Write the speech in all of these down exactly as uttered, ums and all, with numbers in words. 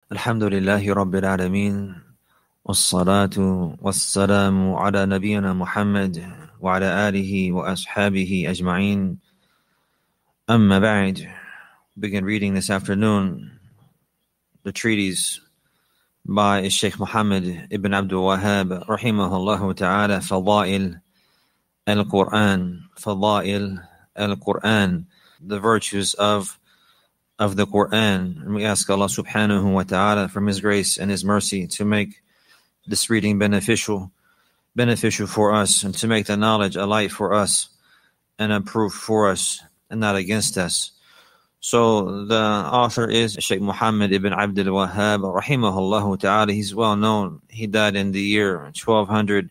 الحمد لله رب العالمين والصلاة والسلام على نبينا محمد وعلى آله وأصحابه أجمعين. أما بعد, begin reading this afternoon the treatise by Sheikh Muhammad ibn Abdul Wahhab rahimahullah ta'ala, Fadail al-Quran, Fadail al-Quran, the virtues of of the Quran. And we ask Allah subhanahu wa ta'ala from His grace and His mercy to make this reading beneficial, beneficial for us, and to make the knowledge a light for us and a proof for us and not against us. So the author is Sheikh Muhammad ibn Abdul Wahhab rahimahullah ta'ala. He's well known. He died in the year twelve hundred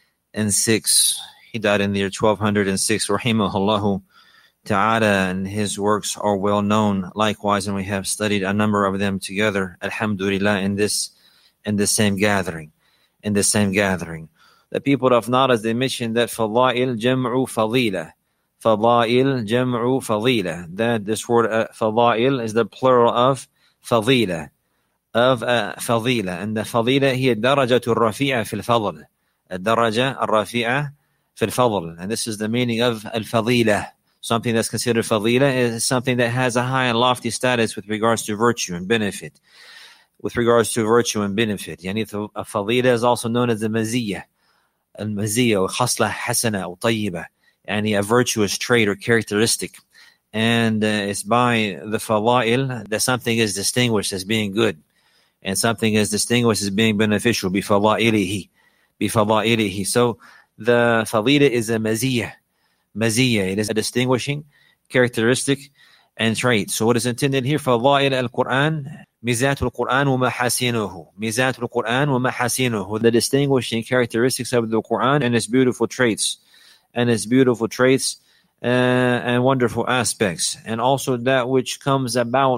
six. He died in the year twelve hundred six rahimahullah ta'ala, and his works are well known likewise, and we have studied a number of them together, alhamdulillah, in this in the same gathering in the same gathering. The people of knowledge, they mentioned that fadail jam'u fadila, fadail jam'u fadila, that this word uh, fadail is the plural of fadila, of uh, fadila, and the fadila هي الدرجة الرفيعة في الفضل, الدرجة الرفيعة في الفضل, and this is the meaning of al-fadila. Something that's considered fadila is something that has a high and lofty status with regards to virtue and benefit. With regards to virtue and benefit. Yani a fadila is also known as the maziyya. Al-maziyya or khasla hasana or tayyiba. Yani a virtuous trait or characteristic. And uh, it's by the fadail that something is distinguished as being good. And something is distinguished as being beneficial. Bifadailihi. Bifadailihi. So the fadila is a maziyya. Maziyya, it is a distinguishing characteristic and trait. So what is intended here? Fadail al-Quran, Mizat al-Quran wa mahasinuhu. Mizat al-Quran wa mahasinuhu. The distinguishing characteristics of the Quran and its beautiful traits. And its beautiful traits uh, and wonderful aspects. And also that which comes about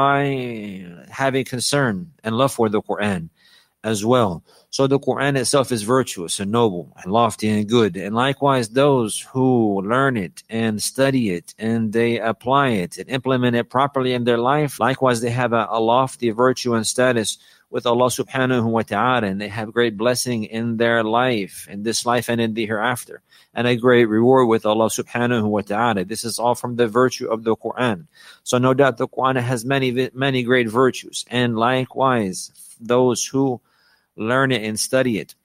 by having concern and love for the Quran as well. So the Quran itself is virtuous and noble and lofty and good. And likewise, those who learn it and study it and they apply it and implement it properly in their life, likewise, they have a, a lofty virtue and status with Allah subhanahu wa ta'ala. And they have great blessing in their life, in this life and in the hereafter. And a great reward with Allah subhanahu wa ta'ala. This is all from the virtue of the Quran. So no doubt the Quran has many, many great virtues. And likewise, those who learn it and study it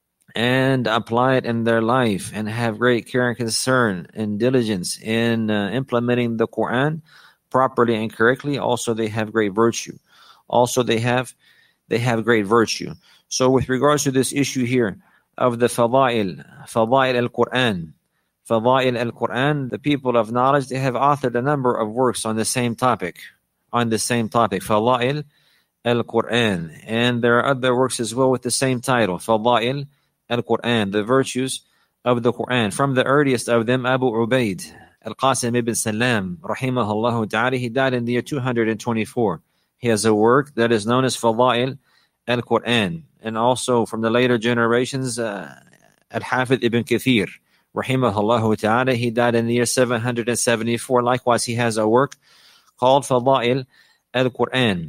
and apply it in their life and have great care and concern and diligence in uh, implementing the Quran properly and correctly, also they have great virtue. Also they have they have great virtue. So with regards to this issue here of the fadail, fadail al-Quran, fadail al-Quran, the people of knowledge, they have authored a number of works on the same topic, on the same topic, fadail al-Quran, and there are other works as well with the same title, Fadail al-Quran, the virtues of the Quran. From the earliest of them, Abu Ubaid al-Qasim ibn Salam, rahimahullah ta'ala, he died in the year two hundred twenty-four. He has a work that is known as Fadail al-Quran. And also from the later generations, uh, Al-Hafidh ibn Kathir, rahimahullah ta'ala, he died in the year seven hundred seventy-four. Likewise, he has a work called Fadail al-Quran.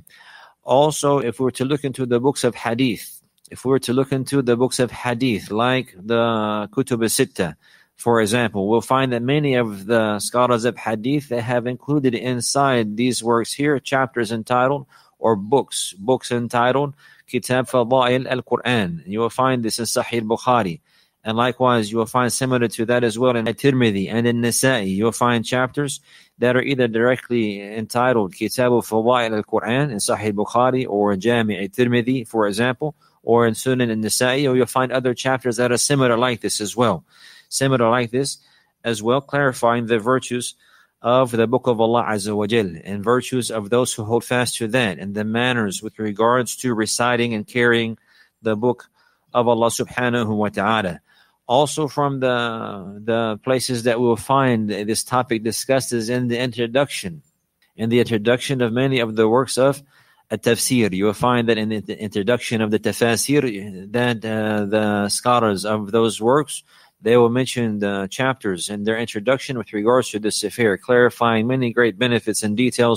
Also, if we were to look into the books of hadith, if we were to look into the books of hadith, like the Kutub al-Sitta, for example, we'll find that many of the scholars of hadith, they have included inside these works here chapters entitled, or books, books entitled Kitab Fadail al-Quran. You will find this in Sahih Bukhari. And likewise, you will find similar to that as well in At-Tirmidhi and in Nasa'i. You will find chapters that are either directly entitled Kitab Fadail al-Quran in Sahih Bukhari or Jami' At-Tirmidhi, for example, or in Sunan and Nasa'i, or you'll find other chapters that are similar like this as well. Similar like this as well, clarifying the virtues of the Book of Allah Azza wa Jal and virtues of those who hold fast to that and the manners with regards to reciting and carrying the Book of Allah subhanahu wa ta'ala. Also from the the places that we'll find this topic discussed is in the introduction. In the introduction of many of the works of at-tafsir. You will find that in the introduction of the tafasir that uh, the scholars of those works, they will mention the chapters in their introduction with regards to this affair, clarifying many great benefits and details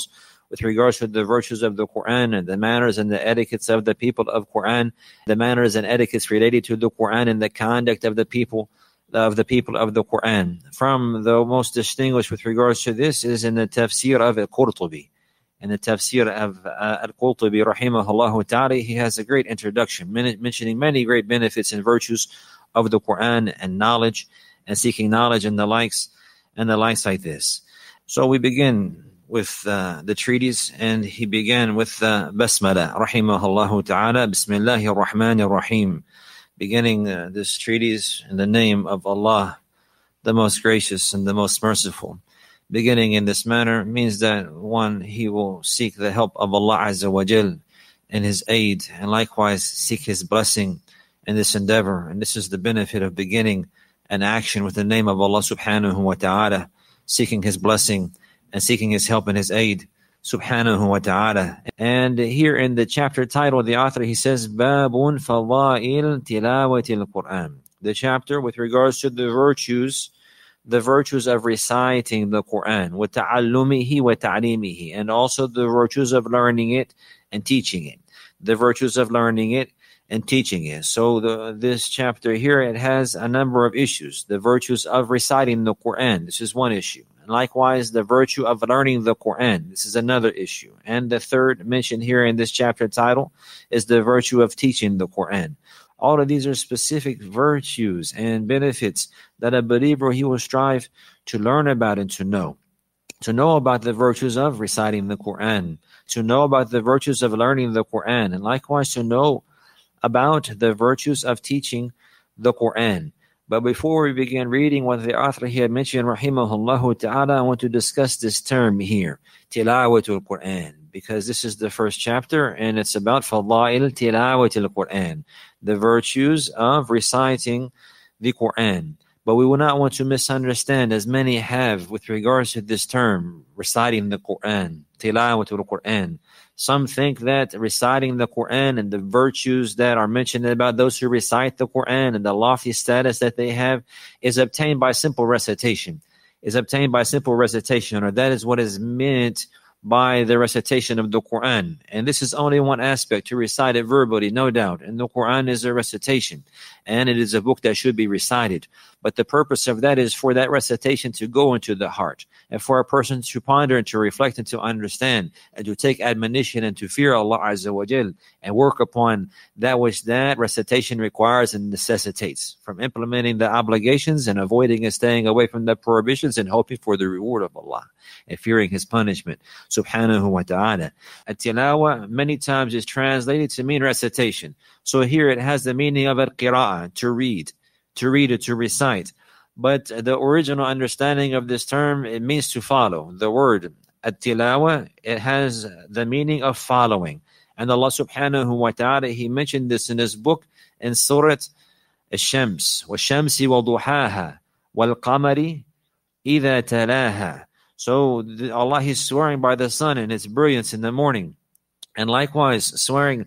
with regards to the virtues of the Quran and the manners and the etiquettes of the people of Quran, the manners and etiquettes related to the Quran and the conduct of the people of the people of the Quran. From the most distinguished with regards to this is in the tafsir of Al-Qurtubi. In the tafsir of uh, Al-Qurtubi, rahimahullah ta'ala, he has a great introduction, mentioning many great benefits and virtues of the Quran and knowledge and seeking knowledge and the likes and the likes like this. So we begin with uh, the treatise, and he began with uh, Basmala, rahimahullah ta'ala, Bismillahir Rahmanir Rahim, beginning uh, this treatise in the name of Allah, the most gracious and the most merciful. Beginning in this manner means that one, he will seek the help of Allah Azza wa Jal and his aid, and likewise seek his blessing in this endeavor. And this is the benefit of beginning an action with the name of Allah subhanahu wa ta'ala, seeking his blessing and seeking his help and his aid subhanahu wa ta'ala. And here in the chapter title, the author, he says, Babun Fadail Tilawatil Quran. The chapter with regards to the virtues the virtues of reciting the Quran, وَتَعَلُّمِهِ وَتَعْلِيمِهِ, and also the virtues of learning it and teaching it. The virtues of learning it and teaching it. So the, this chapter here, it has a number of issues. The virtues of reciting the Quran, this is one issue. And likewise, the virtue of learning the Quran, this is another issue. And the third mentioned here in this chapter title is the virtue of teaching the Quran. All of these are specific virtues and benefits that a believer, he will strive to learn about and to know. To know about the virtues of reciting the Quran, to know about the virtues of learning the Quran, and likewise to know about the virtues of teaching the Quran. But before we begin reading what the author here mentioned, rahimahullah ta'ala, I want to discuss this term here, tilawatul Quran, because this is the first chapter and it's about fadail tilawatul Quran, the virtues of reciting the Quran. But we will not want to misunderstand, as many have, with regards to this term, reciting the Quran, tilawatul Quran. Some think that reciting the Quran and the virtues that are mentioned about those who recite the Quran and the lofty status that they have is obtained by simple recitation, is obtained by simple recitation, or that is what is meant by the recitation of the Quran. And this is only one aspect, to recite it verbally, no doubt. And the Quran is a recitation, and it is a book that should be recited. But the purpose of that is for that recitation to go into the heart, and for a person to ponder and to reflect and to understand, and to take admonition and to fear Allah Azza wa Jal, and work upon that which that recitation requires and necessitates, from implementing the obligations and avoiding and staying away from the prohibitions, and hoping for the reward of Allah and fearing his punishment subhanahu wa ta'ala. At-tilawa many times is translated to mean recitation. So here it has the meaning of al-qira'ah, to read, to read or to recite. But the original understanding of this term, it means to follow. The word at-tilawa, it has the meaning of following. And Allah subhanahu wa ta'ala, he mentioned this in his book in Surah Al-Shams, وَالشَّمْسِ وَضُحَاهَا وَالْقَمَرِ إِذَا تَلَاهَا. So the, Allah is swearing by the sun and its brilliance in the morning, and likewise swearing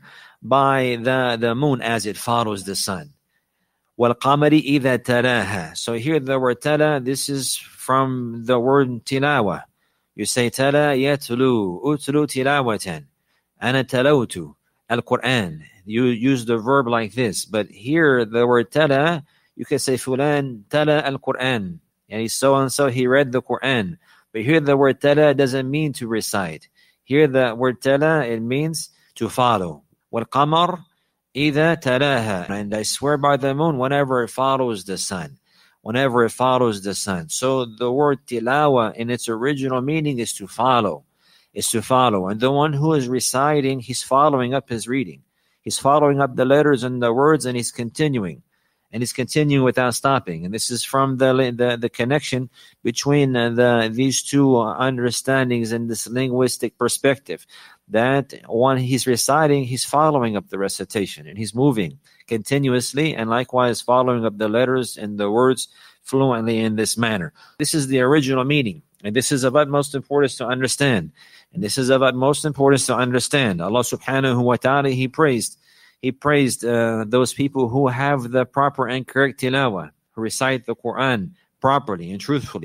by the, the moon as it follows the sun. وَالْقَمَرِ إِذَا تَلَاهَا. So here the word tala, this is from the word tilawa. You say tala yatlu, utlu tilawatan, ana talawtu al-Quran. You use the verb like this, but here the word tala, you can say fulan tala al-Quran, and he so and so he read the Quran. But here the word tala doesn't mean to recite. Here the word tala, it means to follow. وَالْقَمَرِ إِذَا تَلَاهَا. And I swear by the moon whenever it follows the sun. Whenever it follows the sun. So the word tilawa in its original meaning is to follow. Is to follow. And the one who is reciting, he's following up his reading. He's following up the letters and the words, and he's continuing. And he's continuing without stopping. And this is from the the, the connection between uh, the these two uh, understandings and this linguistic perspective. That when he's reciting, he's following up the recitation, and he's moving continuously, and likewise following up the letters and the words fluently in this manner. This is the original meaning, and this is of utmost importance to understand. And this is of utmost importance to understand. Allah subhanahu wa ta'ala, he praised He praised uh, those people who have the proper and correct tilawah, who recite the Quran properly and truthfully.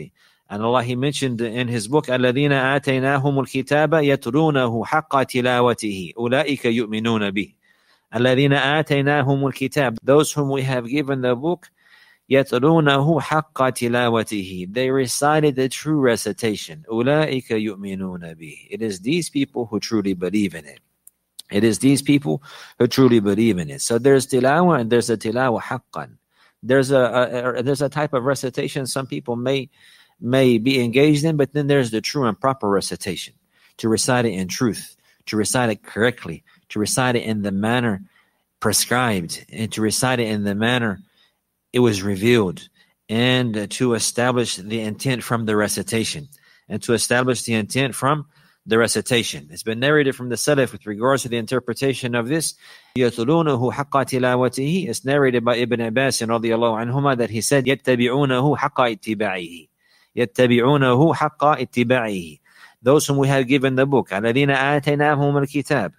And Allah, He mentioned in His book, الَّذِينَ آتَيْنَاهُمُ الْكِتَابَ يَتْلُونَهُ حَقَّ تِلَاوَتِهِ أُولَٰئِكَ يُؤْمِنُونَ بِهِ. الَّذِينَ آتَيْنَاهُمُ الْكِتَابَ, those whom we have given the book, يَتْلُونَهُ حَقَّ تِلَاوَتِهِ, they recited the true recitation. أُولَٰئِكَ يُؤْمِنُونَ بِهِ. It is these people who truly believe in it. It is these people who truly believe in it. So there's tilawa and there's a tilawa haqqan. There's a, a, a there's a type of recitation some people may may be engaged in, but then there's the true and proper recitation, to recite it in truth, to recite it correctly, to recite it in the manner prescribed, and to recite it in the manner it was revealed, and to establish the intent from the recitation, and to establish the intent from the recitation. It's been narrated from the Salaf with regards to the interpretation of this. يَتْلُونَهُ حَقَّ تِلَاوَتِهِ. It's narrated by Ibn Abbas radiallahu anhuma that he said, يَتَّبِعُونَهُ حَقَّ اتِّبَاعِهِ. يَتَّبِعُونَهُ حَقَّ اتِّبَاعِهِ. Those whom we have given the book, الَّذِينَ آتَيْنَاهُمُ الْكِتَابَ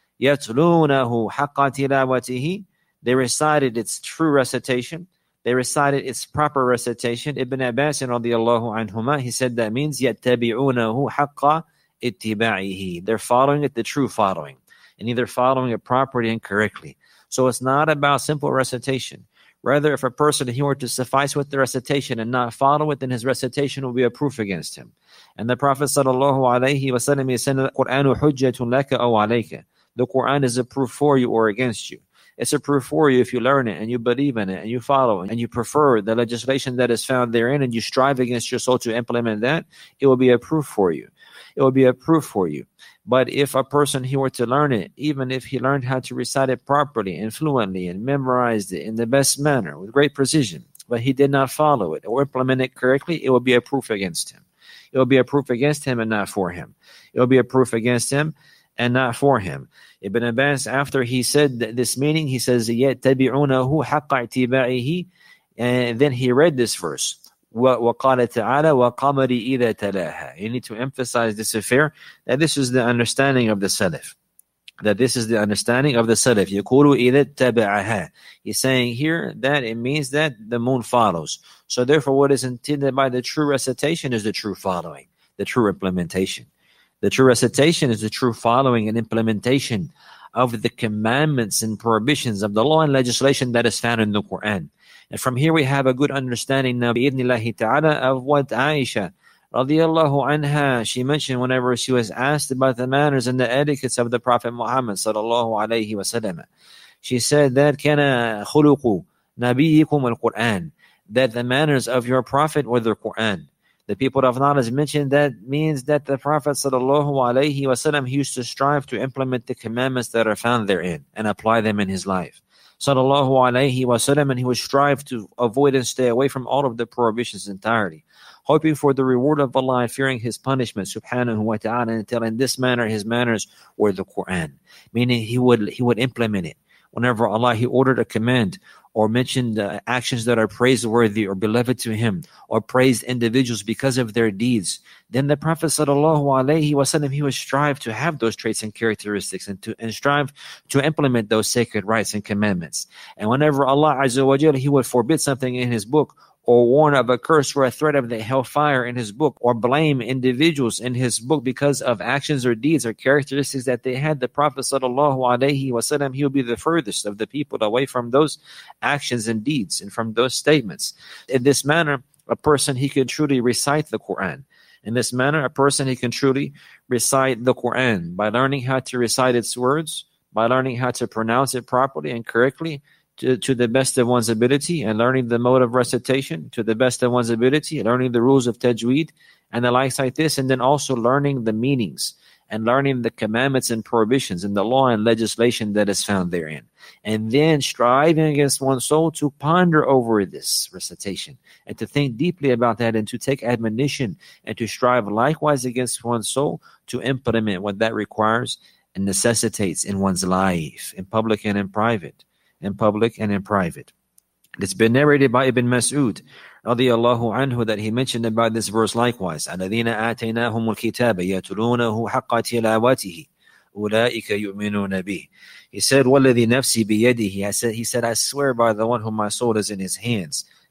يَتْلُونَهُ حَقَّ تِلَاوَتِهِ. They recited its true recitation. They recited its proper recitation. Ibn Abbas radiallahu anhuma, he said that means يَتَّبِعُونَهُ حَقَّ اتِّبَاعِهِ. They're following it, the true following, and either following it properly and correctly. So it's not about simple recitation. Rather, if a person, he were to suffice with the recitation and not follow it, then his recitation will be a proof against him. And the Prophet sallallahu alaihi wasallam, he said, "Qur'anu hujjatun laka aw alayka." The Quran is a proof for you or against you. It's a proof for you if you learn it and you believe in it and you follow it and you prefer the legislation that is found therein and you strive against your soul to implement that. It will be a proof for you. It will be a proof for you. But if a person, he were to learn it, even if he learned how to recite it properly and fluently and memorized it in the best manner with great precision, but he did not follow it or implement it correctly, it will be a proof against him. It will be a proof against him and not for him. It will be a proof against him and not for him. Ibn Abbas, after he said this meaning, he says, يَتَّبِعُونَهُ حَقَّ اعْتِبَاعِهِ, and then he read this verse. وَقَالَ تَعَالَى وَقَمَرِ إِذَا تَلَاهَا. You need to emphasize this affair, that this is the understanding of the Salaf. That this is the understanding of the Salaf. يَقُولُ إِذَا تَبَعَهَا. He's saying here that it means that the moon follows. So therefore, what is intended by the true recitation is the true following, the true implementation. The true recitation is the true following and implementation of the commandments and prohibitions of the law and legislation that is found in the Quran. And from here we have a good understanding now, bi'idhnillahi ta'ala, of what Aisha radiallahu anha, she mentioned whenever she was asked about the manners and the etiquettes of the Prophet Muhammad sallallahu alayhi wa sallam. She said that kana khuluqu nabiyyikum al-Quran, that the manners of your Prophet were the Quran. The people of knowledge mentioned that means that the Prophet sallallahu alayhi wa sallam, he used to strive to implement the commandments that are found therein and apply them in his life. Sallallahu alayhi wa sallam, and he would strive to avoid and stay away from all of the prohibitions entirely, hoping for the reward of Allah and fearing his punishment subhanahu wa ta'ala, until in this manner his manners were the Quran, meaning he would he would implement it. Whenever Allah, he ordered a command or mentioned uh, actions that are praiseworthy or beloved to him, or praised individuals because of their deeds, then the Prophet sallallahu alaihi wasallam, he would strive to have those traits and characteristics and to and strive to implement those sacred rights and commandments. And whenever Allah Azza wa Jalla, he would forbid something in his book, or warn of a curse or a threat of the hellfire in his book, or blame individuals in his book because of actions or deeds or characteristics that they had, the Prophet sallallahu alaihi wasallam, he will be the furthest of the people away from those actions and deeds and from those statements. In this manner, a person, he can truly recite the Quran. In this manner, a person, he can truly recite the Quran by learning how to recite its words, by learning how to pronounce it properly and correctly, To, to the best of one's ability, and learning the mode of recitation to the best of one's ability, learning the rules of tajweed and the likes like this, and then also learning the meanings and learning the commandments and prohibitions and the law and legislation that is found therein. And then striving against one's soul to ponder over this recitation and to think deeply about that, and to take admonition and to strive likewise against one's soul to implement what that requires and necessitates in one's life, in public and in private. in public and in private. It's been narrated by Ibn Mas'ud radiyallahu anhu that he mentioned about this verse likewise. الَّذِينَ آتَيْنَاهُمُ الْكِتَابَ يَتْلُونَهُ حَقَّ تِلَاوَتِهِ أُولَٰئِكَ يُؤْمِنُونَ بِهِ. He said, وَالَّذِي نَفْسِي بِيَدِهِ. He said, he said, I swear by the one whom my soul is in his hands,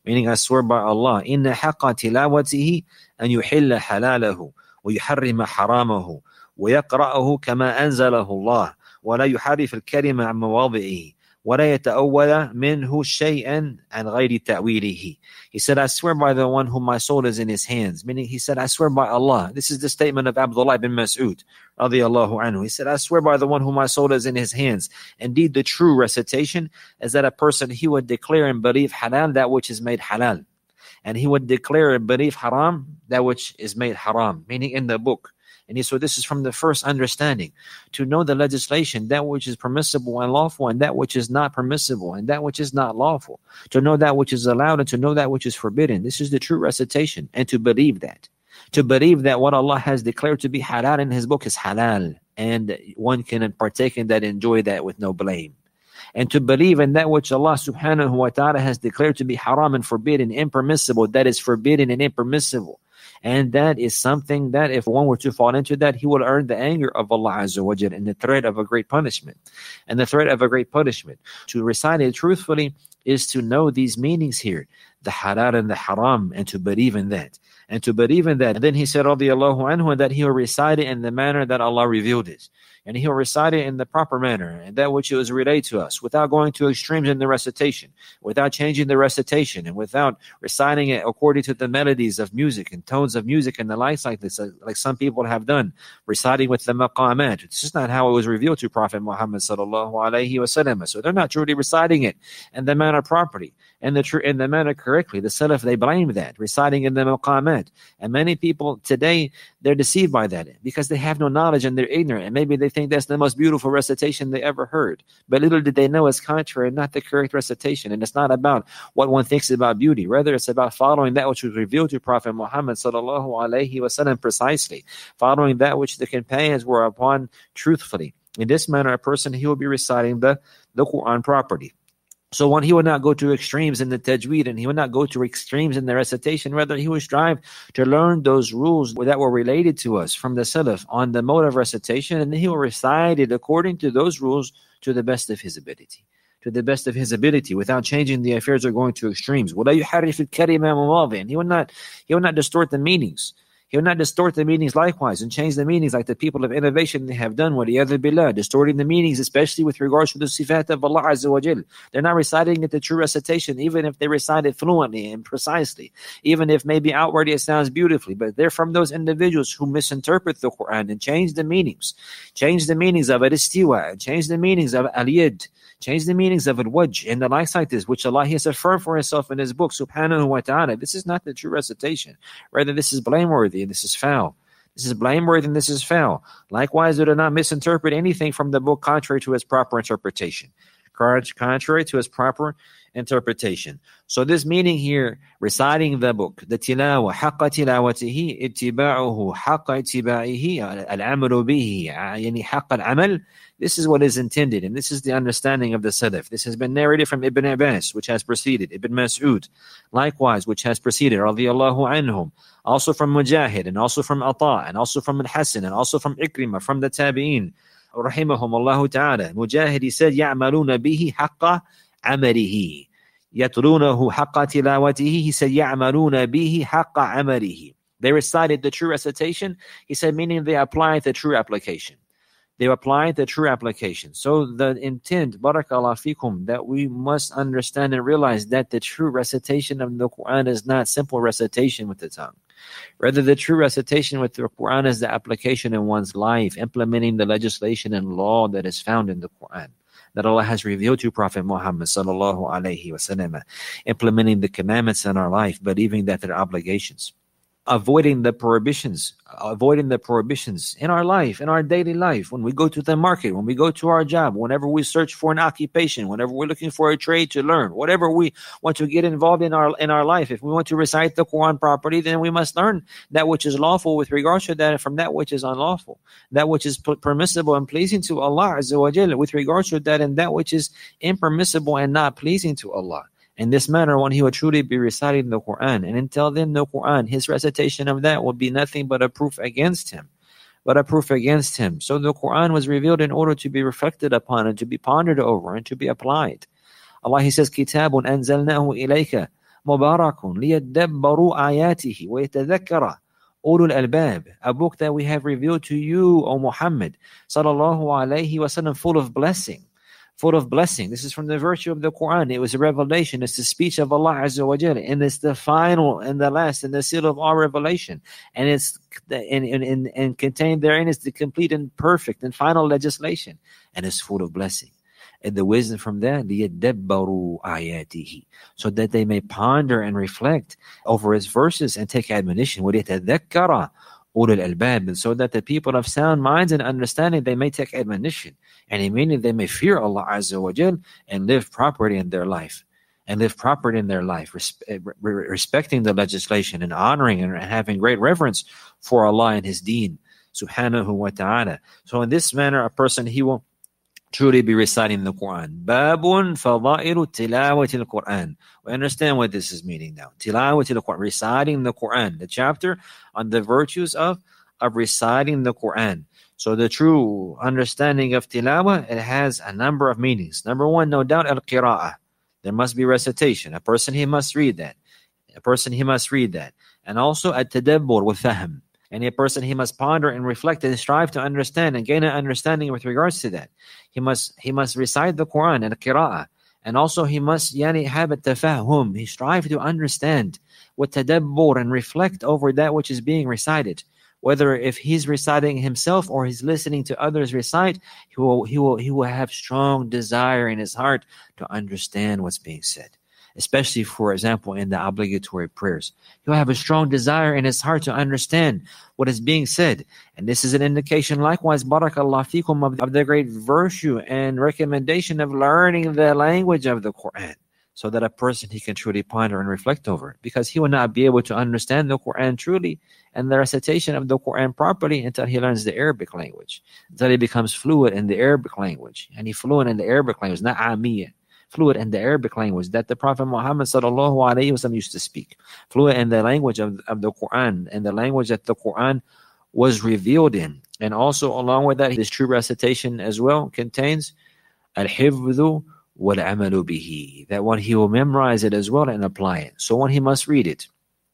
meaning I swear by Allah, إِنَّ حَقَّ تِلَاوَتِهِ أَنْ يُحِلَّ حَلَالَهُ وَيُحَرِّمَ حَرَامَهُ ويقرأه كما أنزله الله ولا يحرف الكلمة عن مواضعه ولا يتأول منه شيئا عن غير تأويله. He said, I swear by the one whom my soul is in his hands. Meaning, he said, I swear by Allah. This is the statement of Abdullah bin Mas'ud, radiyallahu anhu. He said, I swear by the one whom my soul is in his hands. Indeed, the true recitation is that a person, he would declare and believe halal, that which is made halal. And he would declare and believe haram, that which is made haram. Meaning in the book. And so this is from the first understanding, to know the legislation, that which is permissible and lawful, and that which is not permissible, and that which is not lawful, to know that which is allowed and to know that which is forbidden. This is the true recitation, and to believe that. To believe that what Allah has declared to be halal in His book is halal, and one can partake in that, enjoy that with no blame. And to believe in that which Allah subhanahu wa ta'ala has declared to be haram and forbidden, impermissible, that is forbidden and impermissible. And that is something that if one were to fall into that, he will earn the anger of Allah Azza wa Jal and the threat of a great punishment. And the threat of a great punishment. To recite it truthfully is to know these meanings here, the halal and the haram, and to believe in that. And to believe in that. And then he said, radiyallahu anhu, that he will recite it in the manner that Allah revealed it. And he will recite it in the proper manner, and that which it was relayed to us, without going to extremes in the recitation, without changing the recitation, and without reciting it according to the melodies of music and tones of music and the likes like this, like some people have done, reciting with the maqamat. This is not how it was revealed to Prophet Muhammad sallallahu alaihi wasallam. So they're not truly reciting it in the manner properly, and the tr- in the manner correctly. The Salaf, they blame that, reciting in the maqamat. And many people today, they're deceived by that because they have no knowledge and they're ignorant, and maybe they think that's the most beautiful recitation they ever heard. But little did they know it's contrary and not the correct recitation. And it's not about what one thinks about beauty. Rather, it's about following that which was revealed to Prophet Muhammad sallallahu alaihi wasallam precisely, following that which the companions were upon truthfully. In this manner, a person, he will be reciting the, the Quran properly. So one, he would not go to extremes in the tajweed, and he would not go to extremes in the recitation. Rather, he would strive to learn those rules that were related to us from the Salaf on the mode of recitation, and then he will recite it according to those rules to the best of his ability. To the best of his ability, without changing the affairs or going to extremes. وَلَا يُحَرِّفُ الْكَلِمَ مَوَاضِعًا. And he would not, he would not distort the meanings. He will not distort the meanings likewise and change the meanings like the people of innovation they have done, وَلِيَذُ بِاللَّهِ, distorting the meanings, especially with regards to the sifat of Allah Azza wa Jal. They're not reciting it the true recitation, even if they recite it fluently and precisely, even if maybe outwardly it sounds beautifully, but they're from those individuals who misinterpret the Quran and change the meanings, change the meanings of al-istiwa, change the meanings of al-yad, change the meanings of al-wajh and the likes like this, which Allah has affirmed for Himself in His book, subhanahu wa ta'ala. This is not the true recitation. Rather, this is blameworthy and this is foul. This is blameworthy and this is foul. Likewise, they do not misinterpret anything from the book contrary to its proper interpretation. Contrary to its proper interpretation. So this meaning here, reciting the book, the tilawa, haqqa tilawatihi, ittiba'uhu, haqqa ittiba'ihi, al-amalu bihi, yani haqqa al-amal. This is what is intended, and this is the understanding of the Salaf. This has been narrated from Ibn Abbas, which has preceded, Ibn Mas'ud, likewise, which has preceded, radiyallahu anhum, also from Mujahid, and also from Ata, and also from Al-Hasan, and also from Ikrimah, from the Tabi'in, rahimahumullahu ta'ala. Mujahid, he said, يَعْمَلُونَ بِهِ حَقَّ عَمَلِهِ يَتْلُونَهُ حَقَّ تِلَاوَتِهِ. He said, يَعْمَلُونَ بِهِ حَقَّ عَمَلِهِ. They recited the true recitation. He said, meaning they applied the true application. They applied the true application. So the intent, barakallah fikum, that we must understand and realize that the true recitation of the Quran is not simple recitation with the tongue. Rather, the true recitation with the Quran is the application in one's life, implementing the legislation and law that is found in the Quran, that Allah has revealed to Prophet Muhammad sallallahu alaihi wasallam, implementing the commandments in our life, believing that they're obligations. Avoiding the prohibitions, avoiding the prohibitions in our life, in our daily life, when we go to the market, when we go to our job, whenever we search for an occupation, whenever we're looking for a trade to learn, whatever we want to get involved in our in our life. If we want to recite the Quran properly, then we must learn that which is lawful with regards to that from that which is unlawful, that which is permissible and pleasing to Allah Azza wa Jalla with regards to that, and that which is impermissible and not pleasing to Allah. In this manner, when he would truly be reciting the Quran, and until then the Quran, his recitation of that would be nothing but a proof against him, but a proof against him. So the Quran was revealed in order to be reflected upon and to be pondered over and to be applied. Allah, He says, كِتَابٌ أَنزَلْنَاهُ إِلَيْكَ مبارك ليدبروا آياته ويتذكر أولو الألباب, a book that we have revealed to you, O Muhammad sallallahu alayhi wasallam, full of blessing, full of blessing. This is from the virtue of the Quran. It was a revelation. It's the speech of Allah Azza wa Jalla, and it's the final and the last and the seal of our revelation. And it's and, and, and contained therein is the complete and perfect and final legislation, and it's full of blessing. And the wisdom from that, لِيَدَّبَّرُوا آيَاتِهِ, so that they may ponder and reflect over its verses and take admonition. وَلِيَتَذَكَّرَ أُولُو الْأَلْبَابِ, so that the people of sound minds and understanding, they may take admonition. And meaning they may fear Allah Azza wa Jal and live properly in their life. And live properly in their life, respe- respecting the legislation and honoring and having great reverence for Allah and His deen, subhanahu wa ta'ala. So in this manner, a person, he will truly be reciting the Quran. Babun fadailu tilawati al-Quran. We understand what this is meaning now. Tilawati al-Quran, reciting the Quran. The chapter on the virtues of, of reciting the Quran. So the true understanding of tilawah, it has a number of meanings. Number one, no doubt, al-qira'ah. There must be recitation. A person, he must read that. A person, he must read that. And also at-tadabbur wa fahm. And a person, he must ponder and reflect and strive to understand and gain an understanding with regards to that. He must he must recite the Quran and the qira'ah. And also he must yani, have a tafahum. He strive to understand with tadabbur and reflect over that which is being recited. Whether if he's reciting himself or he's listening to others recite, he will he will he will have strong desire in his heart to understand what's being said. Especially, for example, in the obligatory prayers. He'll have a strong desire in his heart to understand what is being said. And this is an indication, likewise, barakallah fikum, of, of the great virtue and recommendation of learning the language of the Quran, so that a person, he can truly ponder and reflect over it. Because he will not be able to understand the Quran truly and the recitation of the Quran properly until he learns the Arabic language, until he becomes fluent in the Arabic language. And he fluent in the Arabic language, not Amiyah. Fluent in the Arabic language that the Prophet Muhammad sallallahu alaihi wasallam used to speak. Fluent in the language of, of the Quran, and the language that the Quran was revealed in. And also along with that, this true recitation as well contains al-hifdhu wal-amalu bihi, that one, he will memorize it as well and apply it. So one, he must read it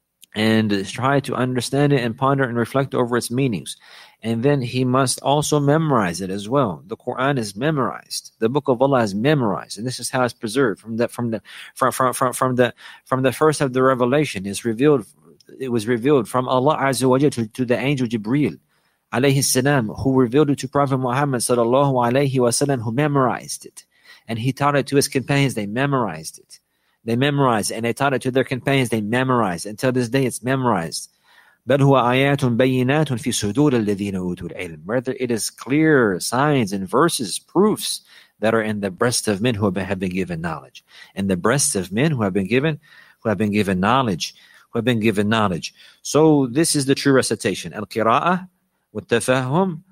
and try to understand it and ponder and reflect over its meanings. And then he must also memorize it as well. The Quran is memorized. The Book of Allah is memorized, and this is how it's preserved from the from the from from from, from the from the first of the revelation. It's revealed. It was revealed from Allah Azza wa Jalla to, to the angel Jibreel, alayhi salam, who revealed it to Prophet Muhammad sallallahu alayhi wasallam, who memorized it, and he taught it to his companions. They memorized it. They memorized, and they taught it to their companions. They memorized. Until this day, it's memorized. بل هو آيات بينات في صدور الذين أوتوا العلم. Rather, it is clear signs and verses, proofs that are in the breasts of men who have been given knowledge. In the breasts of men who have been given, who have been given knowledge, who have been given knowledge. So this is the true recitation. Al-qira'ah, wa-tafahum,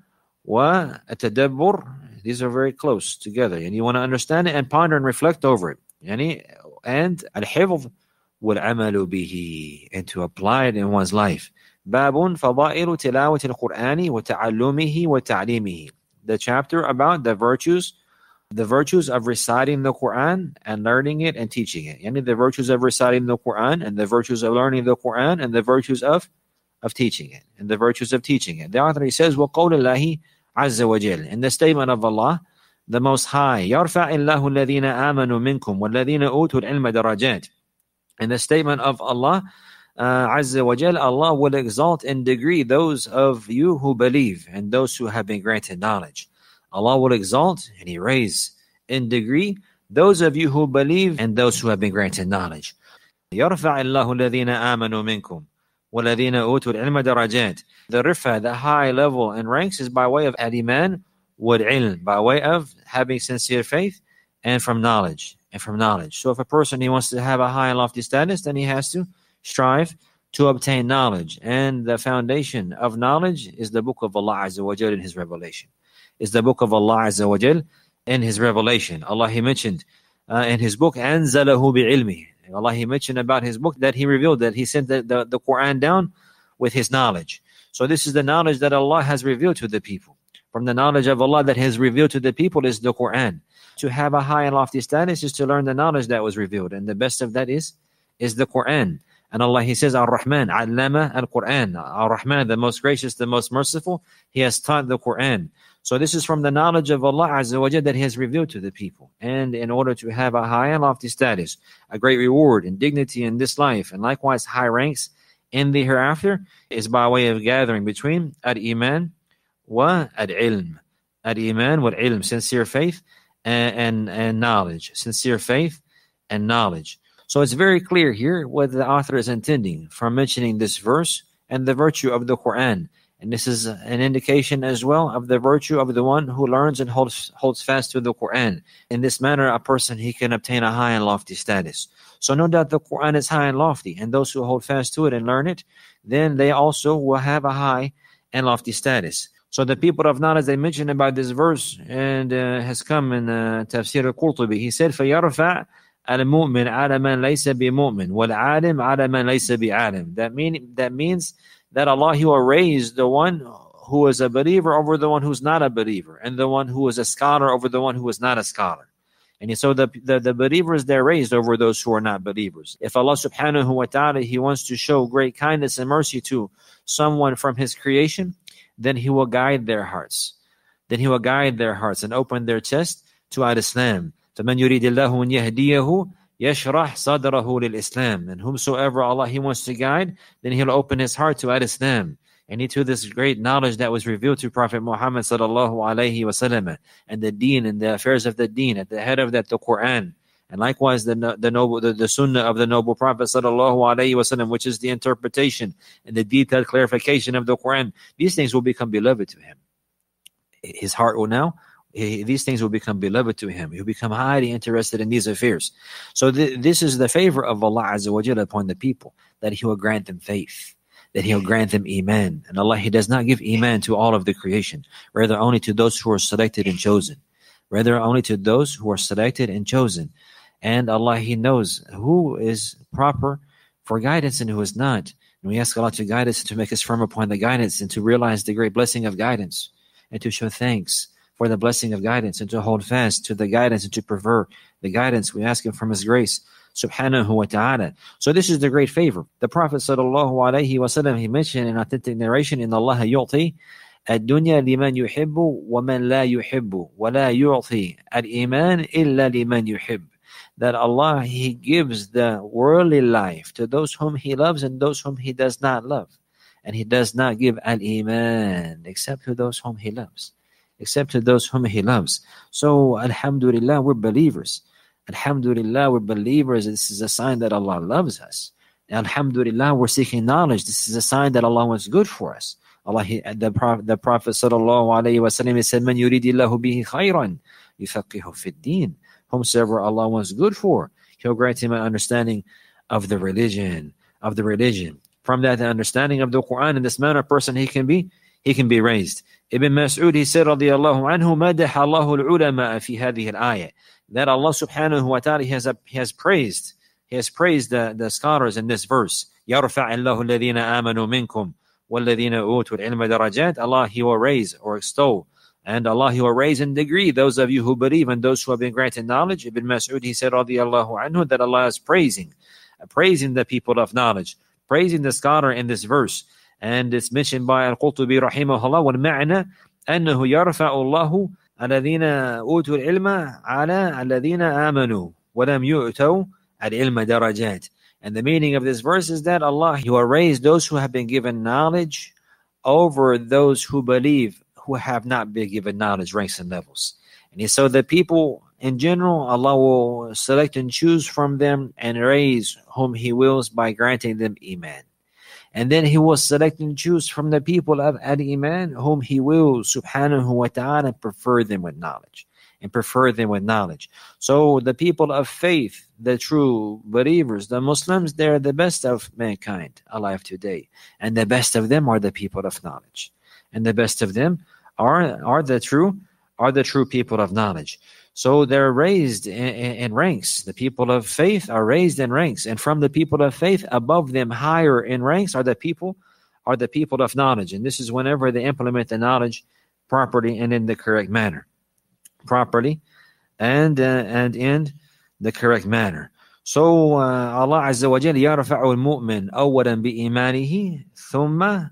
wa-tadabbur. These are very close together, and you want to understand it and ponder and reflect over it. Yani, and al-hifdh wal-amalu bihi, and to apply it in one's life. Babun fadailu tilawati al-Qur'ani wa ta'allumihi wa ta'limihi. The chapter about the virtues, the virtues of reciting the Quran and learning it and teaching it. Yani the virtues of reciting the Quran and the virtues of learning the Quran and the virtues of, of teaching it and the virtues of teaching it. The author, he says, وَقَوْلِ اللَّهِ عَزَّ وَجَلَ. In the statement of Allah, the Most High, يَرْفَعِ اللَّهُ الَّذِينَ آمَنُوا مِنْكُمْ وَالَّذِينَ أُوتُوا الْعِلْمَ دَرَجَاتٍ. In the statement of Allah, uh, Azza wa Jal, Allah will exalt in degree those of you who believe and those who have been granted knowledge. Allah will exalt and He raise in degree those of you who believe and those who have been granted knowledge. يَرْفَعِ اللَّهُ الَّذِينَ آمَنُوا مِنْكُمْ وَالَّذِينَ أُوتُوا الْعِلْمَ دَرَجَاتٍ. The rifa, the high level and ranks, is by way of al-iman wal-ilm, by way of having sincere faith and from knowledge. And from knowledge. So if a person, he wants to have a high and lofty status, then he has to strive to obtain knowledge. And the foundation of knowledge is the book of Allah Azza wa Jal in His revelation. Is the book of Allah Azza wa Jal in His revelation. Allah, He mentioned uh, in His book, أَنزَلَهُ بِعِلْمِهِ. Allah, He mentioned about His book that He revealed, that He sent the, the, the Quran down with His knowledge. So this is the knowledge that Allah has revealed to the people. From the knowledge of Allah that has revealed to the people is the Quran. To have a high and lofty status is to learn the knowledge that was revealed. And the best of that is is the Quran. And Allah, He says, Ar-Rahman, Allama al-Quran. Ar-Rahman, the most gracious, the most merciful, He has taught the Quran. So this is from the knowledge of Allah Azza wa Jalla that He has revealed to the people. And in order to have a high and lofty status, a great reward and dignity in this life, and likewise high ranks in the hereafter, is by way of gathering between al-Iman wa al-Ilm. Al-Iman wa al-Ilm, sincere faith and, and, and knowledge. Sincere faith and knowledge. So it's very clear here what the author is intending from mentioning this verse and the virtue of the Quran. And this is an indication as well of the virtue of the one who learns and holds holds fast to the Quran. In this manner, a person, he can obtain a high and lofty status. So no doubt the Quran is high and lofty, and those who hold fast to it and learn it, then they also will have a high and lofty status. So the people of knowledge, they mentioned about this verse, and uh, has come in uh, Tafsir al-Qurtubi. He said, فَيَرْفَعْ الْمُؤْمِنْ عَلَى مَنْ لَيْسَ بِمُؤْمِنْ وَالْعَالِمْ عَلَى مَنْ لَيْسَ بِعَالِمْ. That mean that means that Allah, He will raise the one who is a believer over the one who's not a believer, and the one who is a scholar over the one who is not a scholar. And so the, the, the believers, they're raised over those who are not believers. If Allah subhanahu wa ta'ala, He wants to show great kindness and mercy to someone from His creation, then He will guide their hearts. Then He will guide their hearts and open their chest to al-Islam. فَمَنْ يُرِيدِ اللَّهُ أَنْ يَهْدِيَهُ يَشْرَحْ صَدْرَهُ لِلْإِسْلَامِ. And whomsoever Allah, He wants to guide, then He'll open his heart to al-Islam. And to this great knowledge that was revealed to Prophet Muhammad sallallahu alaihi wasallam, and the deen and the affairs of the deen, at the head of that the Quran, and likewise the the noble the, the Sunnah of the noble Prophet sallallahu alaihi wasallam, which is the interpretation and the detailed clarification of the Quran. These things will become beloved to him. His heart will now. These things will become beloved to him. He'll become highly interested in these affairs. So th- this is the favor of Allah Azza wa Jalla upon the people, that He will grant them faith, that He'll grant them Iman. And Allah, He does not give Iman to all of the creation, rather only to those who are selected and chosen. Rather only to those who are selected and chosen. And Allah, He knows who is proper for guidance and who is not. And we ask Allah to guide us and to make us firm upon the guidance, and to realize the great blessing of guidance, and to show thanks for the blessing of guidance, and to hold fast to the guidance, and to prefer the guidance. We ask Him from His grace, subhanahu wa ta'ala. So this is the great favor. The Prophet sallallahu alayhi wa sallam, he mentioned in authentic narration, in Allah yu'ti ad-dunya liman yuhibbu wa man la yuhibbu wa la yu'ti al-iman illa liman yuhib. That Allah, He gives the worldly life to those whom He loves and those whom He does not love. And He does not give al-iman except to those whom He loves. Except to those whom He loves. So, alhamdulillah, we're believers. Alhamdulillah, we're believers. This is a sign that Allah loves us. Alhamdulillah, we're seeking knowledge. This is a sign that Allah wants good for us. Allah, he, the, Prophet, the Prophet sallallahu alayhi wa sallam, he said, "Man yuridillahu bihi khayran, yufaqihu fid din." Whomsoever Allah wants good for, He'll grant him an understanding of the religion, of the religion. From that, the understanding of the Quran, in this manner, person he can be, he can be raised. Ibn Mas'ud, he said, radiyallahu anhu, مَدَحَ اللَّهُ الْعُلَمَاءَ فِي هَذِهِ الْآيَةِ. That Allah subhanahu wa ta'ala has, he has praised, He has praised the, the scholars in this verse. يَرْفَعِ اللَّهُ الَّذِينَ آمَنُوا مِنْكُمْ وَالَّذِينَ أُوتُوا الْعِلْمَ دَرَجَاتٍ. Allah, He will raise or extol, and Allah, He will raise in degree those of you who believe and those who have been granted knowledge. Ibn Mas'ud, he said, radiyallahu anhu, that Allah is praising, praising the people of knowledge, praising the scholar in this verse. And it's mentioned by Al-Qurtubi rahimahullah, وَالْمَعْنَى أَنَّهُ يَرْفَعُ اللَّهُ الَّذِينَ أُوتُوا الْعِلْمَ عَلَى الَّذِينَ آمَنُوا وَلَمْ يُؤْتَوْا الْعِلْمَ دَرَجَاتٍ. And the meaning of this verse is that Allah, He will raise those who have been given knowledge over those who believe, who have not been given knowledge, ranks and levels. And so the people in general, Allah will select and choose from them and raise whom He wills by granting them Iman. And then He will select and choose from the people of Al-Iman whom He will, subhanahu wa ta'ala, prefer them with knowledge. And prefer them with knowledge. So the people of faith, the true believers, the Muslims, they're the best of mankind alive today. And the best of them are the people of knowledge. And the best of them are, are the true, are the true people of knowledge. So they're raised in, in, in ranks. The people of faith are raised in ranks. And from the people of faith, above them, higher in ranks, are the people, are the people of knowledge. And this is whenever they implement the knowledge properly and in the correct manner. Properly and uh, and in the correct manner. So uh, Allah Azza wa Jalla يرفع المؤمن أولا بإيمانه ثم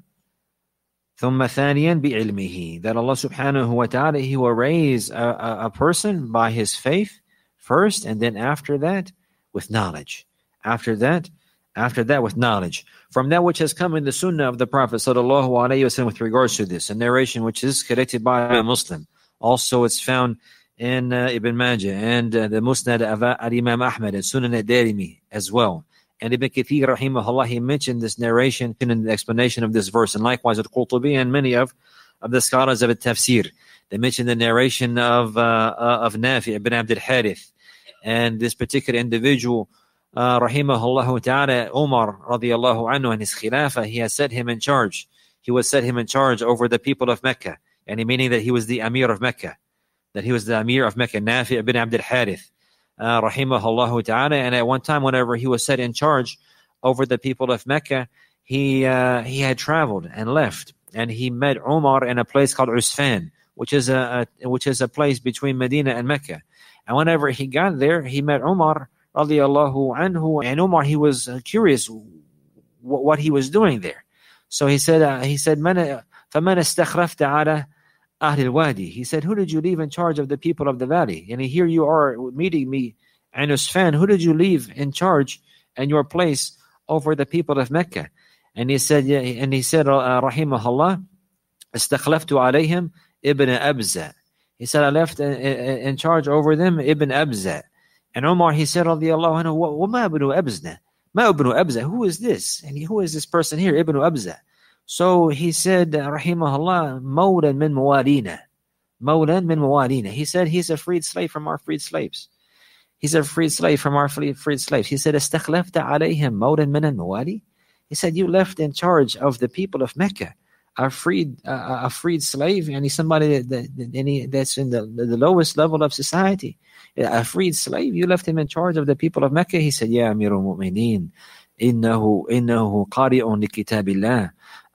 ثم ثانيا بعلمه. That Allah subhanahu wa ta'ala, He will raise a, a, a person by his faith first, and then after that with knowledge. After that, after that with knowledge. From that which has come in the Sunnah of the Prophet sallallahu alaihi wasallam with regards to this, a narration which is collected by a Muslim. Also, it's found in uh, Ibn Majah and uh, the Musnad of Imam Ahmad and Sunan al-Darimi as well. And Ibn Kathir rahimahullah, he mentioned this narration in the explanation of this verse, and likewise Al-Qurtubi and many of, of the scholars of Al-Tafsir. They mentioned the narration of uh, of Nafi ibn Abd al-Harith, and this particular individual, uh, rahimahullah ta'ala, Umar radiallahu anhu, and his khilafah, he has set him in charge. He was set him in charge over the people of Mecca, and meaning that he was the Amir of Mecca, that he was the Amir of Mecca, Nafi ibn Abd al-Harith. Uh, rahimahullah ta'ala, and at one time whenever he was set in charge over the people of Mecca, he uh, he had traveled and left, and he met Umar in a place called Usfan, which is a, a which is a place between Medina and Mecca. And whenever he got there, he met Umar radiallahu anhu, and Umar, he was uh, curious w- what he was doing there. So he said uh, he said فَمَنَ اسْتَخْرَفْتَ عَلَى أهل الوادي. He said, who did you leave in charge of the people of the valley? And here you are meeting me in Usfan. Who did you leave in charge and your place over the people of Mecca? And he said, yeah, and he said, uh, rahimahullah, استخلفت عليهم Ibn Abza. He said, I left in, in, in charge over them Ibn Abza. And Umar, he said, radiallahu anhu, وَمَا Ibn Abza? مَا Ibn Abza? Who is this? And he, who is this person here, Ibn Abza? So he said, rahimahullah, Mawlan min Mawalina. Mawlan min Mawalina. He said, he's a freed slave from our freed slaves. He's a freed slave from our freed, freed slaves. He said, استخلفت عليهم Mawlan min al-Mawali. He said, you left in charge of the people of Mecca, a freed, uh, a freed slave, and he's somebody that, that, any, that's in the, the lowest level of society. A freed slave, you left him in charge of the people of Mecca. He said, Ya Amirul Mu'mineen, إنه إنه قارئ لكتاب الله.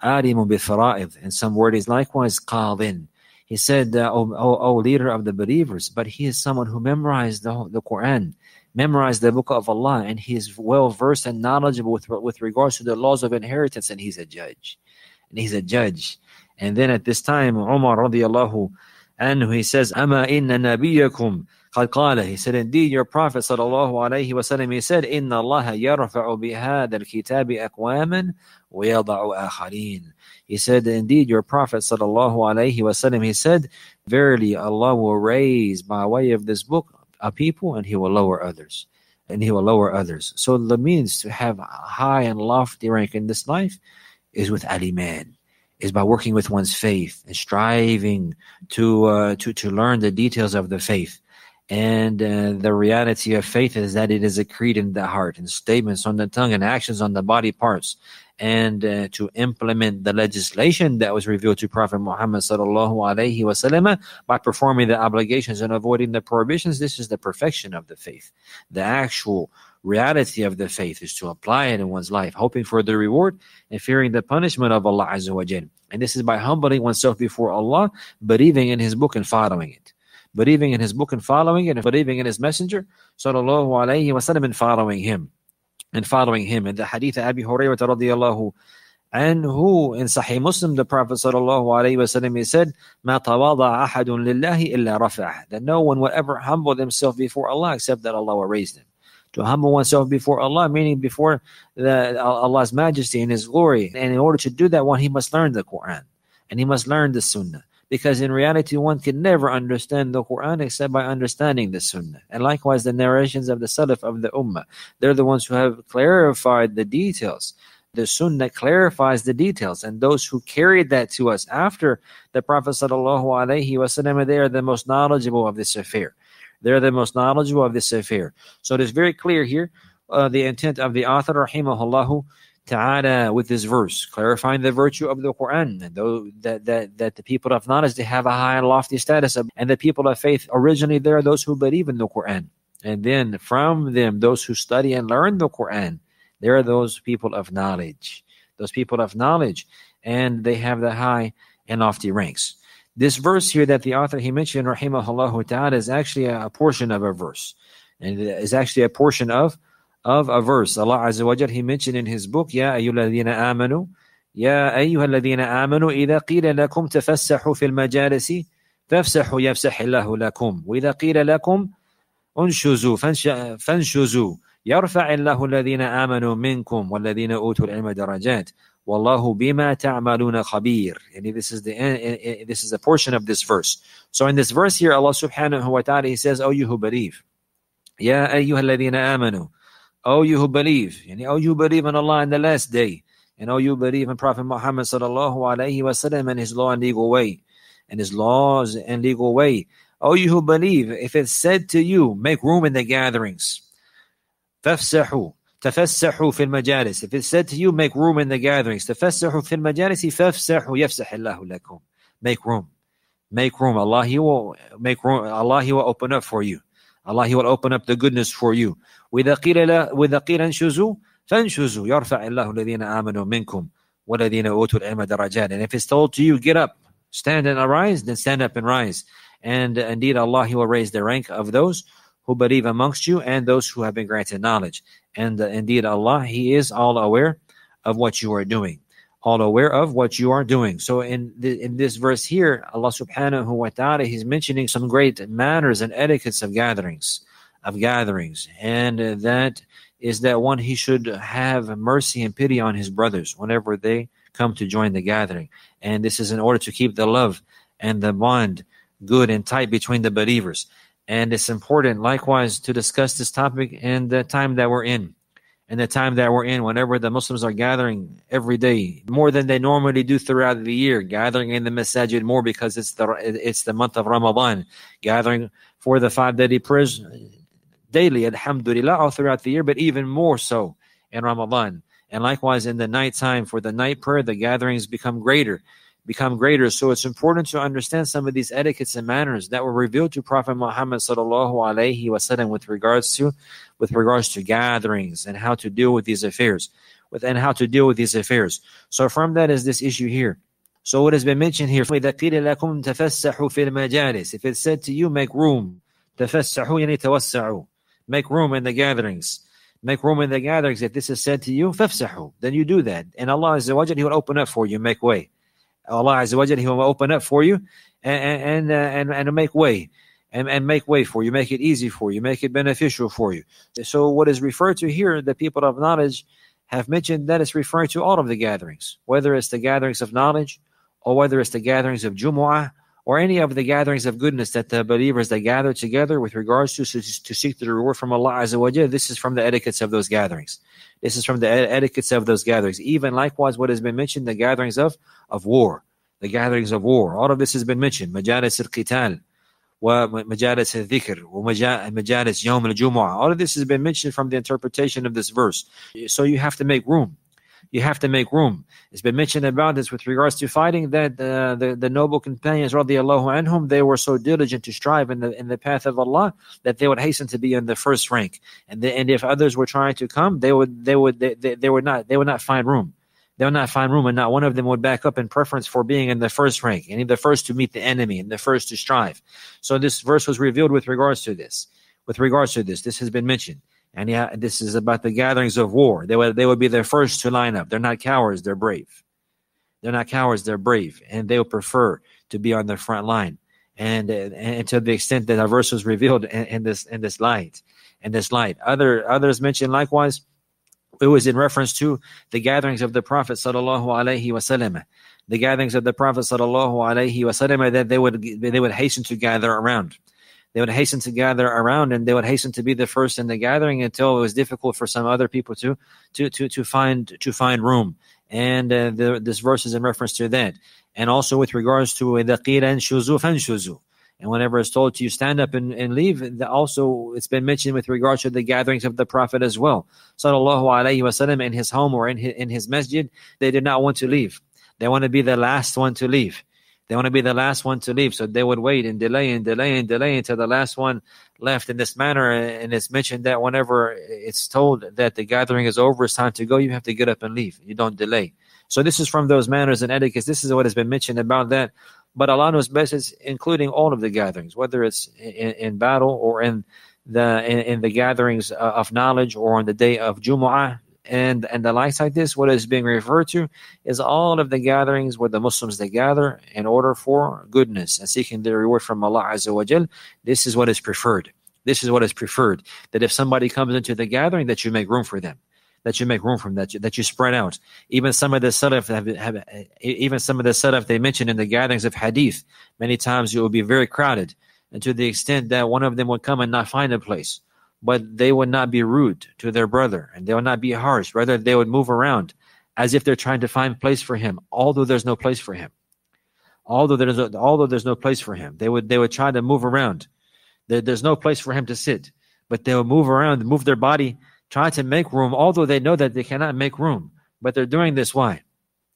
And some word is likewise qadin. He said, uh, o, o, o leader of the believers, but he is someone who memorized the, the Quran, memorized the book of Allah, and he is well versed and knowledgeable with, with regards to the laws of inheritance, and he's a judge. And he's a judge. And then at this time, Umar radiallahu anhu, he says, Ama inna nabiyakum qad qala. He said, indeed, your Prophet sallallahu alayhi wa sallam, he said, Inna Allah yarfa'u bihada al-kitabi aqwaman wa yada'u akharin. He said, indeed, your Prophet sallallahu alayhi wa sallam, he said, verily Allah will raise by way of this book a people, and he will lower others. And he will lower others. So the means to have a high and lofty rank in this life is with al-iman, is by working with one's faith and striving to uh, to to learn the details of the faith. And uh, the reality of faith is that it is a creed in the heart, and statements on the tongue, and actions on the body parts. And uh, to implement the legislation that was revealed to Prophet Muhammad sallallahu alaihi wasallam by performing the obligations and avoiding the prohibitions. This is the perfection of the faith. The actual reality of the faith is to apply it in one's life, hoping for the reward and fearing the punishment of Allah Azza wa Jal. And this is by humbling oneself before Allah, believing in His book and following it. Believing in His book and following it, and believing in His messenger sallallahu alaihi wasallam and following him. And following him. In the hadith of Abi Hurairah radiyallahu anhu in Sahih Muslim, the Prophet sallallahu alaihi wasallam, he said, "Ma tawada ahadun lillahi illa rafa'ah." That no one will ever humble himself before Allah except that Allah will raise them. To humble oneself before Allah, meaning before the, Allah's majesty and His glory. And in order to do that, one, he must learn the Quran, and he must learn the Sunnah. Because in reality, one can never understand the Quran except by understanding the Sunnah. And likewise, the narrations of the Salaf of the Ummah. They're the ones who have clarified the details. The Sunnah clarifies the details. And those who carried that to us after the Prophet sallallahu alaihi wasallam, they are the most knowledgeable of this affair. They're the most knowledgeable of this affair. So it is very clear here, uh, the intent of the author, rahimahullahu ta'ala, with this verse, clarifying the virtue of the Quran, and though that, that, that the people of knowledge, they have a high and lofty status, of, and the people of faith, originally they are those who believe in the Quran. And then from them, those who study and learn the Quran, they are those people of knowledge, those people of knowledge, and they have the high and lofty ranks. This verse here that the author, he mentioned, rahimahullah ta'ala, is actually a portion of a verse, and it is actually a portion of of a verse. Allah Azza wa Jal, He mentioned in His book, Ya ayyuhalladhina amanu, Ya ayyuhalladhina amanu, idha qila lakum tafassahu fil majalisi, fafsahu yafsahillahu lakum. Wa idha qila lakum unshuzu, fanshuzu, yarfa'illahu alladhina amanu minkum, walladhina utul ilma darajat. Wallahu bima ta'maluna khabir. And this is the this is a portion of this verse. So in this verse here, Allah subhanahu wa ta'ala, He says, "O you who believe, Ya ayyuhalladhina amanu, O you who believe, and O you who believe in Allah in the last day, and O you who believe in Prophet Muhammad sallallahu alaihi wasallam and his law and legal way, and his laws and legal way. O you who believe, if it's said to you, make room in the gatherings, fafsahu." تفسحوا في المجالس. If it's said to you, make room in the gatherings. تفسحوا في المجالس فافسحوا يفسح الله لكم. Make room. Make room. Allah, He will make room. Allah, He will open up for you. Allah, He will open up the goodness for you. وإذا قيل لا وإذا قيل انشزوا فانشزوا يرفع الله الذين آمنوا منكم والذين أوتوا العلم درجات. And if it's told to you, get up, stand and arise, then stand up and rise. And uh, indeed, Allah, He will raise the rank of those who believe amongst you and those who have been granted knowledge. And uh, indeed, Allah, He is all aware of what you are doing. All aware of what you are doing. So in the, in this verse here, Allah subhanahu wa ta'ala, He's mentioning some great manners and etiquettes of gatherings, of gatherings. And uh, that is that one, he should have mercy and pity on his brothers whenever they come to join the gathering. And this is in order to keep the love and the bond good and tight between the believers. And it's important, likewise, to discuss this topic in the time that we're in. In the time that we're in, whenever the Muslims are gathering every day, more than they normally do throughout the year, gathering in the masajid more because it's the it's the month of Ramadan, gathering for the five daily prayers daily, alhamdulillah, all throughout the year, but even more so in Ramadan. And likewise, in the nighttime for the night prayer, the gatherings become greater. become greater. So it's important to understand some of these etiquettes and manners that were revealed to Prophet Muhammad sallallahu alaihi wasallam with regards to with regards to gatherings and how to deal with these affairs with and how to deal with these affairs. So from that is this issue here. So what has been mentioned here, if it's said to you, make room, make room in the gatherings. Make room in the gatherings. If this is said to you, فَافْسَحُوا, then you do that. And Allah Azza wa Jal, He will open up for you, make way. Allah Azza wa Jal, He will open up for you and and uh, and, and make way and, and make way for you, make it easy for you, make it beneficial for you. So what is referred to here, the people of knowledge have mentioned that it's referring to all of the gatherings, whether it's the gatherings of knowledge or whether it's the gatherings of Jumu'ah or any of the gatherings of goodness that the believers that gather together with regards to to seek the reward from Allah Azza wa Jal. This is from the etiquettes of those gatherings. This is from the etiquettes of those gatherings. Even likewise, what has been mentioned, the gatherings of, of war, the gatherings of war. All of this has been mentioned. Majalis al-qital, wa majalis al-dhikr, wa majalis yawm al-jumu'ah. All of this has been mentioned from the interpretation of this verse. So you have to make room. You have to make room. It's been mentioned about this with regards to fighting that uh, the, the noble companions, radiallahu anhum, they were so diligent to strive in the in the path of Allah that they would hasten to be in the first rank. And the, and if others were trying to come, they would they would they, they, they would not they would not find room. They would not find room, and not one of them would back up in preference for being in the first rank, and the first to meet the enemy, and the first to strive. So this verse was revealed with regards to this. With regards to this, this has been mentioned. And yeah, this is about the gatherings of war. They would they would be the first to line up. They're not cowards, they're brave. They're not cowards, they're brave. And they would prefer to be on the front line. And and to the extent that our verse was revealed in, in this in this light. In this light. Other others mentioned likewise, it was in reference to the gatherings of the Prophet sallallahu alaihi wasallam. The gatherings of the Prophet sallallahu alaihi wasallam that they would they would hasten to gather around. They would hasten to gather around, and they would hasten to be the first in the gathering until it was difficult for some other people to to to to find to find room. And uh, the, this verse is in reference to that, and also with regards to the qila and shuzu fanshuzu. And whenever it's told to you stand up and, and leave, also it's been mentioned with regards to the gatherings of the Prophet as well, sallallahu alaihi wasallam, in his home or in his, in his masjid. They did not want to leave. They want to be the last one to leave. They want to be the last one to leave, so they would wait and delay and delay and delay until the last one left in this manner. And it's mentioned that whenever it's told that the gathering is over, it's time to go, you have to get up and leave. You don't delay. So this is from those manners and etiquettes. This is what has been mentioned about that. But Allah knows best, is including all of the gatherings, whether it's in, in battle or in the in, in the gatherings of knowledge or on the day of Jumu'ah and and the likes like this, what is being referred to is all of the gatherings where the Muslims they gather in order for goodness and seeking the reward from Allah Azza wa Jal. This is what is preferred. This is what is preferred. That if somebody comes into the gathering, that you make room for them. That you make room for them, that you, that you spread out. Even some of the salaf have, have even some of the salaf they mentioned in the gatherings of hadith, many times it will be very crowded, and to the extent that one of them would come and not find a place. But they would not be rude to their brother, and they would not be harsh. Rather, they would move around as if they're trying to find place for him, although there's no place for him. Although there's a, although there's no place for him, they would they would try to move around. There, there's no place for him to sit, but they would move around, move their body, try to make room, although they know that they cannot make room. But they're doing this why?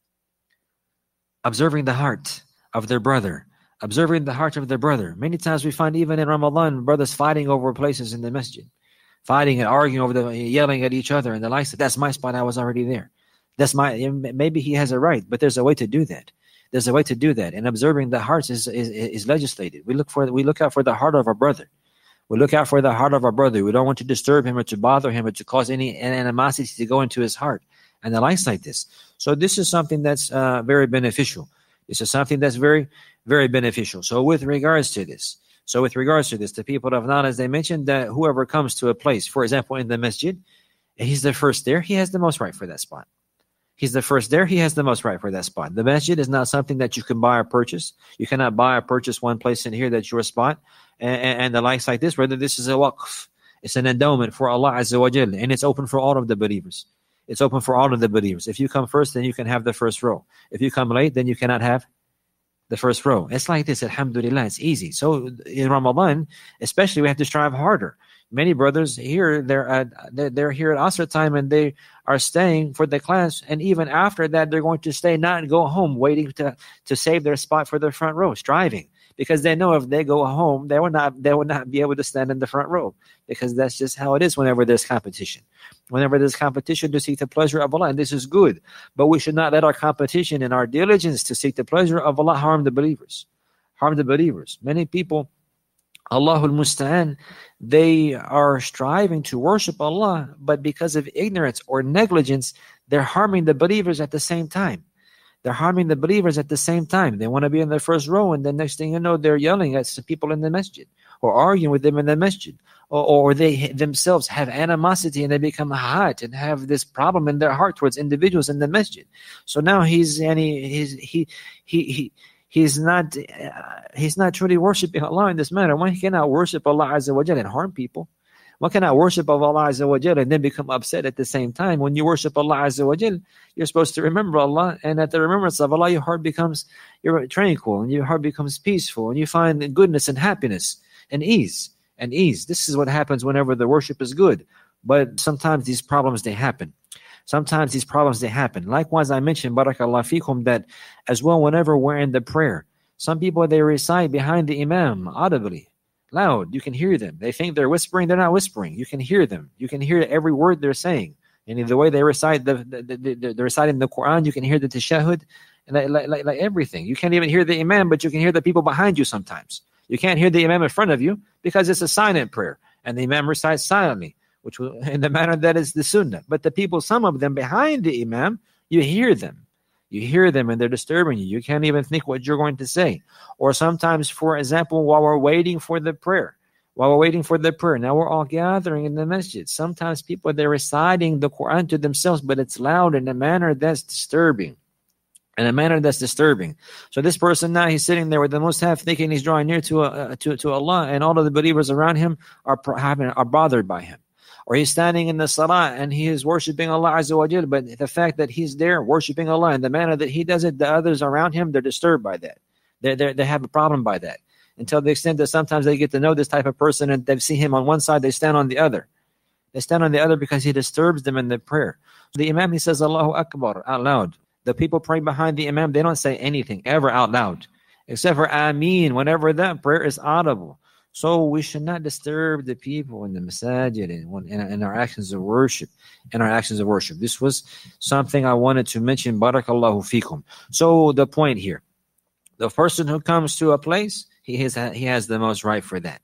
Observing the heart of their brother. Observing the heart of their brother. Many times we find even in Ramadan, brothers fighting over places in the masjid. Fighting and arguing over the, yelling at each other and the likes. That's my spot, I was already there. That's my, maybe he has a right, but there's a way to do that. There's a way to do that. And observing the hearts is, is, is legislated. We look for, we look out for the heart of our brother. We look out for the heart of our brother. We don't want to disturb him or to bother him or to cause any animosity to go into his heart and the likes like this. So this is something that's uh, very beneficial. This is something that's very, very beneficial. So with regards to this, so with regards to this, the people of knowledge, they mentioned that whoever comes to a place, for example, in the masjid, he's the first there, he has the most right for that spot. He's the first there, he has the most right for that spot. The masjid is not something that you can buy or purchase. You cannot buy or purchase one place in here that's your spot. And, and the likes like this, whether this is a waqf, it's an endowment for Allah Azza wa Jal, and it's open for all of the believers. It's open for all of the believers. If you come first, then you can have the first row. If you come late, then you cannot have the first row. It's like this, alhamdulillah, it's easy. So in Ramadan, especially, we have to strive harder. Many brothers here, they're at, they're here at Asr time, and they are staying for the class, and even after that, they're going to stay, not go home, waiting to, to save their spot for the front row, striving. Because they know if they go home, they will not they will not be able to stand in the front row. Because that's just how it is whenever there's competition. Whenever there's competition to seek the pleasure of Allah, and this is good. But we should not let our competition and our diligence to seek the pleasure of Allah harm the believers. Harm the believers. Many people, Allahul Musta'an, they are striving to worship Allah, but because of ignorance or negligence, they're harming the believers at the same time. They're harming the believers at the same time. They want to be in the first row, and the next thing you know, they're yelling at some people in the masjid or arguing with them in the masjid. Or, or they themselves have animosity and they become hot and have this problem in their heart towards individuals in the masjid. So now he's and he he's, he he he he's not uh, he's not truly worshiping Allah in this manner. One cannot worship Allah Azza wa Jalla and harm people. One cannot worship of Allah Azza wa Jalla and then become upset at the same time. When you worship Allah Azza wa Jalla, you're supposed to remember Allah, and at the remembrance of Allah, your heart becomes you're tranquil, and your heart becomes peaceful, and you find goodness and happiness and ease and ease. This is what happens whenever the worship is good. But sometimes these problems, they happen. Sometimes these problems, they happen. Likewise, I mentioned, barakallah fikum, that as well whenever we're in the prayer, some people, they recite behind the imam audibly. Loud, you can hear them. They think they're whispering, they're not whispering. You can hear them. You can hear every word they're saying. And the way they recite the, the, the, the they're reciting the Quran, you can hear the tashahhud, and like, like, like, like everything. You can't even hear the imam, but you can hear the people behind you sometimes. You can't hear the imam in front of you because it's a silent prayer, and the imam recites silently, which will, in the manner that is the sunnah. But the people, some of them behind the imam, you hear them. You hear them and they're disturbing you. You can't even think what you're going to say. Or sometimes, for example, while we're waiting for the prayer, while we're waiting for the prayer, now we're all gathering in the masjid. Sometimes people, they're reciting the Quran to themselves, but it's loud in a manner that's disturbing. In a manner that's disturbing. So this person now, he's sitting there with the Mus'haf, thinking he's drawing near to, uh, to, to Allah, and all of the believers around him are, having, are bothered by him. Or he's standing in the salah and he is worshiping Allah Azza wa Jal, but the fact that he's there worshiping Allah in the manner that he does it, the others around him, they're disturbed by that. They they they have a problem by that. Until the extent that sometimes they get to know this type of person and they've seen him on one side, they stand on the other. They stand on the other because he disturbs them in the prayer. So the Imam, he says Allahu Akbar out loud. The people praying behind the Imam, they don't say anything ever out loud, except for Ameen, whenever that prayer is audible. So we should not disturb the people in the masajid and in, in our actions of worship. In our actions of worship. This was something I wanted to mention. Barakallahu fikum. So the point here, the person who comes to a place, he has he has the most right for that.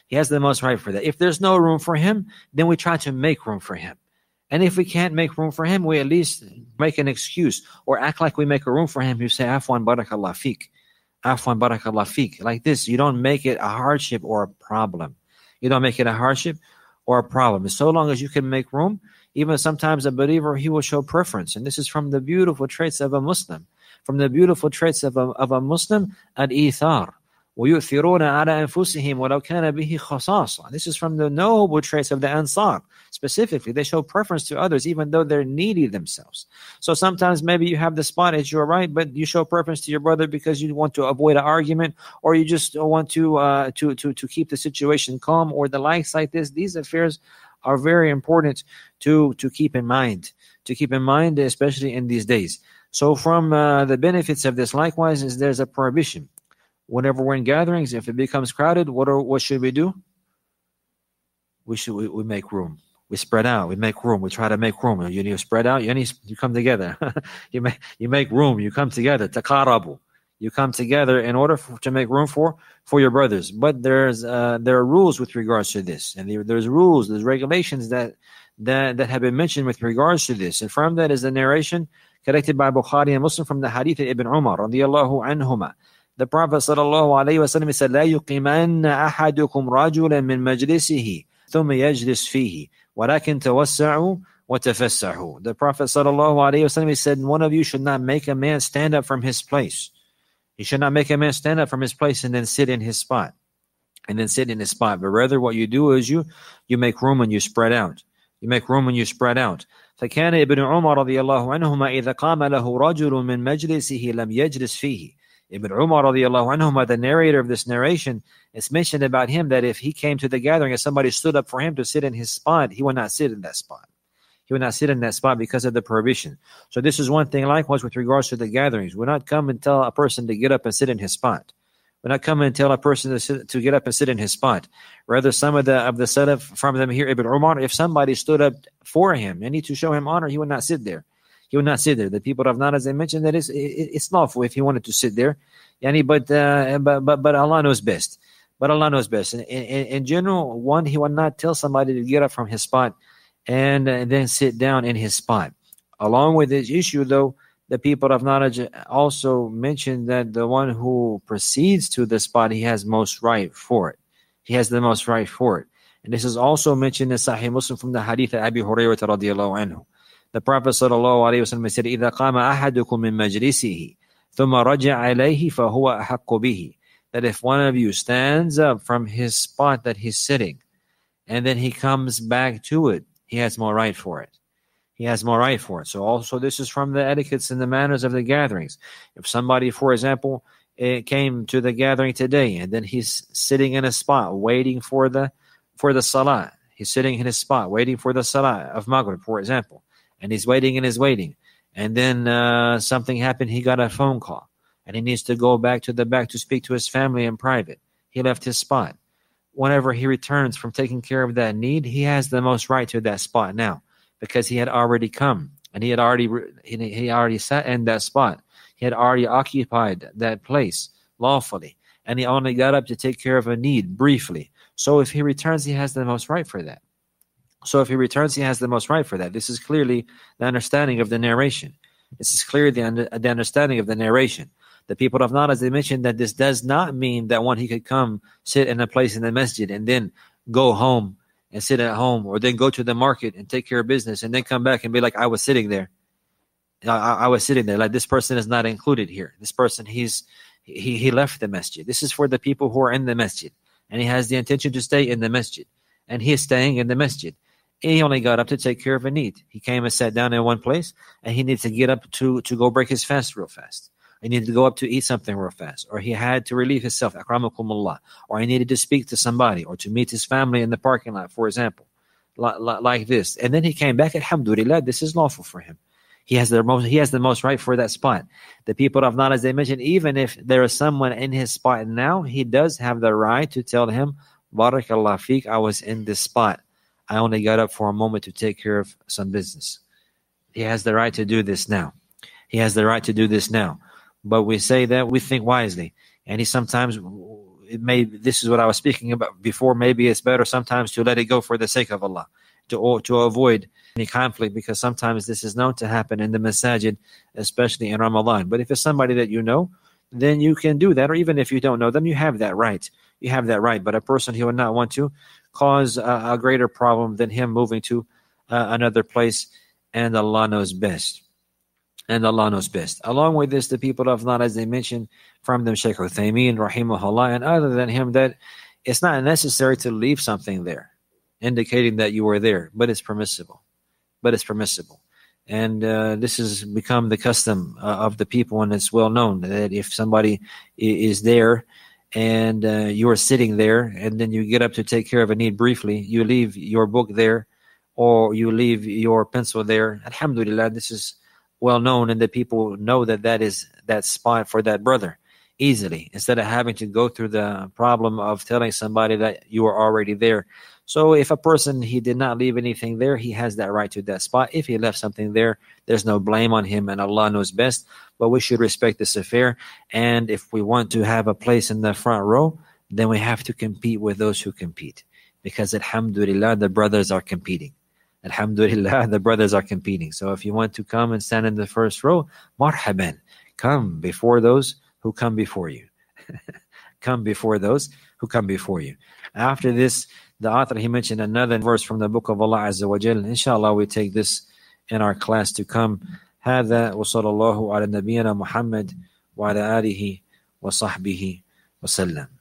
He has the most right for that. If there's no room for him, then we try to make room for him. And if we can't make room for him, we at least make an excuse or act like we make a room for him. You say, Afwan barakallah feek. Afwan barakallah feek. Like this. You don't make it a hardship or a problem. You don't make it a hardship or a problem. So long as you can make room, even sometimes a believer, he will show preference. And this is from the beautiful traits of a Muslim. From the beautiful traits of a, of a Muslim, al-ithar. وَيُؤْثِرُونَ عَلَى أَنفُسِهِمْ وَلَوْ كَانَ بِهِ خَصَاصَةٌ. This is from the noble traits of the Ansar. Specifically, they show preference to others even though they're needy themselves. So sometimes maybe you have the spot as you're right, but you show preference to your brother because you want to avoid an argument, or you just want to uh, to to to keep the situation calm, or the likes like this. These affairs are very important to to keep in mind. To keep in mind, especially in these days. So from uh, the benefits of this, likewise, is there's a prohibition. Whenever we're in gatherings, if it becomes crowded, what are, what should we do? We should we, we make room. We spread out. We make room. We try to make room. You need to spread out. You need you come together. you make you make room. You come together. Taqarabu. You come together in order for, to make room for for your brothers. But there's uh, there are rules with regards to this, and there, there's rules, there's regulations that that that have been mentioned with regards to this. And from that is the narration collected by Bukhari and Muslim from the hadith of Ibn Umar radiyallahu anhuma. The Prophet sallallahu alayhi wa sallam said, لا يقيمن أحدكم رجلا من مجلسه ثم يجلس فيه ولكن توسعوا وتفسحوا. The Prophet sallallahu alayhi wa sallam said, one of you should not make a man stand up from his place. He should not make a man stand up from his place and then sit in his spot. And then sit in his spot. But rather what you do is you you make room and you spread out. You make room and you spread out. فكان ابن عمر رضي الله عنهما إذا قام له رجل من مجلسه لم يجلس فيه. Ibn Umar radiallahu anhuma, the narrator of this narration, it's mentioned about him that if he came to the gathering and somebody stood up for him to sit in his spot, he would not sit in that spot. He would not sit in that spot because of the prohibition. So this is one thing likewise with regards to the gatherings. We're not come and tell a person to get up and sit in his spot. We're not come and tell a person to, sit, to get up and sit in his spot. Rather, some of the of the Salaf from them here, Ibn Umar, if somebody stood up for him and need to show him honor, he would not sit there. He would not sit there. The people of Najd, as I mentioned, that it's, it, it's lawful if he wanted to sit there. Yani, but, uh, but but but Allah knows best. But Allah knows best. In, in, in general, one, he would not tell somebody to get up from his spot and, uh, and then sit down in his spot. Along with this issue, though, the people of Najd also mentioned that the one who proceeds to the spot, he has most right for it. He has the most right for it. And this is also mentioned in Sahih Muslim from the hadith of Abi Hurayrah radiallahu anhu. The Prophet sallallahu alayhi wa sallam said, إِذَا قَامَ أَحَدُكُم مِّن مَجْلِسِهِ ثُمَّ رَجَعَ إِلَيْهِ فَهُوَ أَحَقُّ بِهِ. That if one of you stands up from his spot that he's sitting, and then he comes back to it, he has more right for it. He has more right for it. So also this is from the etiquettes and the manners of the gatherings. If somebody, for example, came to the gathering today, and then he's sitting in a spot waiting for the for the salah. He's sitting in his spot waiting for the salah of Maghrib, for example. And he's waiting and he's waiting. And then uh, something happened. He got a phone call. And he needs to go back to the back to speak to his family in private. He left his spot. Whenever he returns from taking care of that need, he has the most right to that spot now. Because he had already come. And he had already he, he already sat in that spot. He had already occupied that place lawfully. And he only got up to take care of a need briefly. So if he returns, he has the most right for that. So if he returns, he has the most right for that. This is clearly the understanding of the narration. This is clearly the, under, the understanding of the narration. The people of Najd, as they mentioned, that this does not mean that one, he could come, sit in a place in the masjid, and then go home and sit at home, or then go to the market and take care of business, and then come back and be like, I was sitting there. I, I was sitting there. Like, this person is not included here. This person, he's he, he left the masjid. This is for the people who are in the masjid, and he has the intention to stay in the masjid, and he is staying in the masjid. He only got up to take care of a need. He came and sat down in one place, and he needs to get up to, to go break his fast real fast. He needed to go up to eat something real fast, or he had to relieve himself, akramakumullah, or he needed to speak to somebody, or to meet his family in the parking lot, for example, like, like this. And then he came back, alhamdulillah, this is lawful for him. He has the most, he has the most right for that spot. The people of Najd, as they mentioned, even if there is someone in his spot now, he does have the right to tell him, Barakallah feek, I was in this spot. I only got up for a moment to take care of some business. He has the right to do this now. He has the right to do this now. But we say that we think wisely. And he sometimes, it may, this is what I was speaking about before, maybe it's better sometimes to let it go for the sake of Allah, to, to avoid any conflict, because sometimes this is known to happen in the masajid, especially in Ramadan. But if it's somebody that you know, then you can do that. Or even if you don't know them, you have that right. You have that right. But a person who would not want to cause a, a greater problem than him moving to uh, another place, and Allah knows best. And Allah knows best. Along with this, the people of Allah, as they mentioned, from them Shaykh Uthaymeen, rahimahullah, and other than him, that it's not necessary to leave something there, indicating that you were there, but it's permissible. But it's permissible. And uh, this has become the custom uh, of the people, and it's well known that if somebody is there and uh, you are sitting there, and then you get up to take care of a need briefly, you leave your book there, or you leave your pencil there. Alhamdulillah, this is well known, and the people know that that is that spot for that brother easily, instead of having to go through the problem of telling somebody that you are already there. So if a person, he did not leave anything there, he has that right to that spot. If he left something there, there's no blame on him, and Allah knows best. But we should respect this affair. And if we want to have a place in the front row, then we have to compete with those who compete. Because alhamdulillah, the brothers are competing. Alhamdulillah, the brothers are competing. So if you want to come and stand in the first row, marhaban, come before those who come before you. Come before those who come before you. After this, the author, he mentioned another verse from the book of Allah Azza wa Jal. Inshallah, we take this in our class to come. هذا وصلى الله على نبينا محمد وعلى آله وصحبه وسلم.